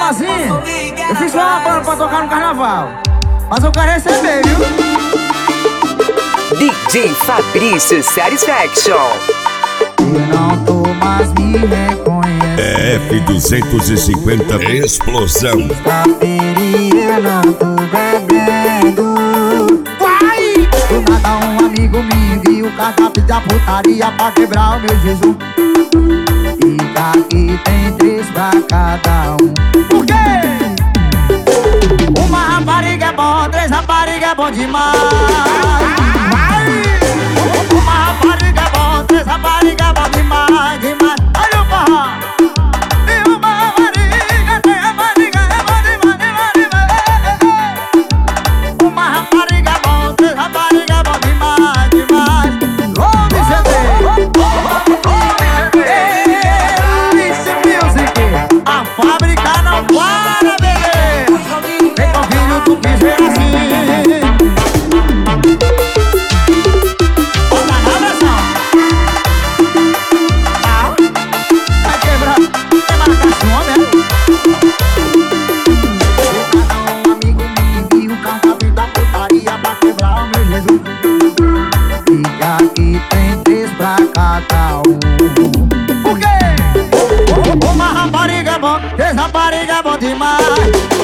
forrozinho. Eu fiz só uma banda pra tocar no carnaval, mas eu quero receber, viu? DJ Fabrício Satisfaction. Eu não tô mais me reconhecendo. F250 Explosão. Sexta-feira eu não tô bebendo. Vai! Do nada um amigo me envia o cardápio da putaria pra quebrar o meu jejum. E aqui tem 3 pra cada um. Por quê? Uma rapariga é bom, 3 raparigas é bom demais. Uma rapariga é bom, 3 raparigas é bom demais, demais. Olha o forró. E uma rapariga, 3 raparigas é bom demais, demais, demais. Uma rapariga é bom, 3 raparigas é bom demais, demais. Longe GT. A fábrica não para, bebê. Vem com o filho do piseiro assim. Bota na pressão. Vai quebrar. Tem marcação, né? Um amigo me envia o cardápio da putaria pra quebrar o meu Jesus. E aqui tem 3 pra cada um. Por quê? Uma rapariga é bom, 3 raparigas é bom demais.